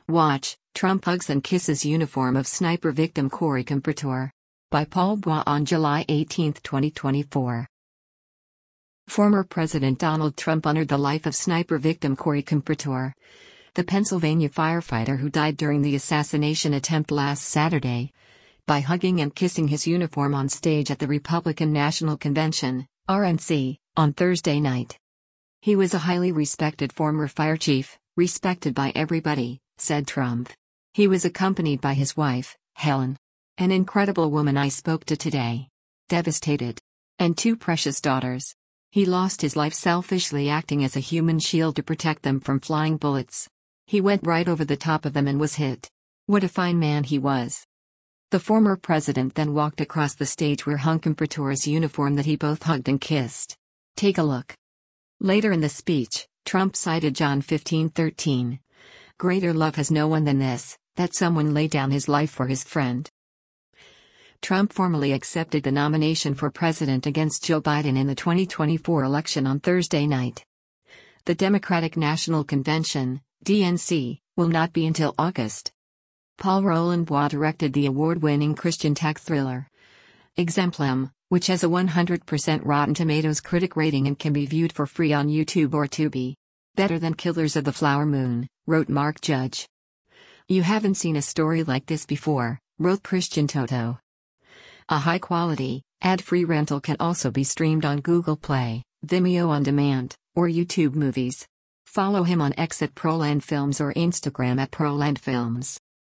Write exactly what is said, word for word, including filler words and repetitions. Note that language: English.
Watch, Trump hugs and kisses uniform of sniper victim Corey Compertor. By Paul Bois on July eighteenth, twenty twenty-four. Former President Donald Trump honored the life of sniper victim Corey Compertor, the Pennsylvania firefighter who died during the assassination attempt last Saturday, by hugging and kissing his uniform on stage at the Republican National Convention, R N C, on Thursday night. He was a highly respected former fire chief, respected by everybody, said Trump. He was accompanied by his wife, Helen, an incredible woman I spoke to today. Devastated. And two precious daughters. He lost his life selfishly acting as a human shield to protect them from flying bullets. He went right over the top of them and was hit. What a fine man he was. The former president then walked across the stage where hung Compertor's uniform that he both hugged and kissed. Take a look. Later in the speech, Trump cited John fifteen thirteen. Greater love has no one than this, that someone lay down his life for his friend. Trump formally accepted the nomination for president against Joe Biden in the twenty twenty-four election on Thursday night. The Democratic National Convention, D N C, will not be until August. Paul Roland Bois directed the award-winning Christian tech thriller Exemplum, which has a one hundred percent Rotten Tomatoes critic rating and can be viewed for free on YouTube or Tubi. Better than Killers of the Flower Moon, wrote Mark Judge. You haven't seen a story like this before, wrote Christian Toto. A high-quality, ad-free rental can also be streamed on Google Play, Vimeo On Demand, or YouTube Movies. Follow him on X at Proland Films or Instagram at Proland Films.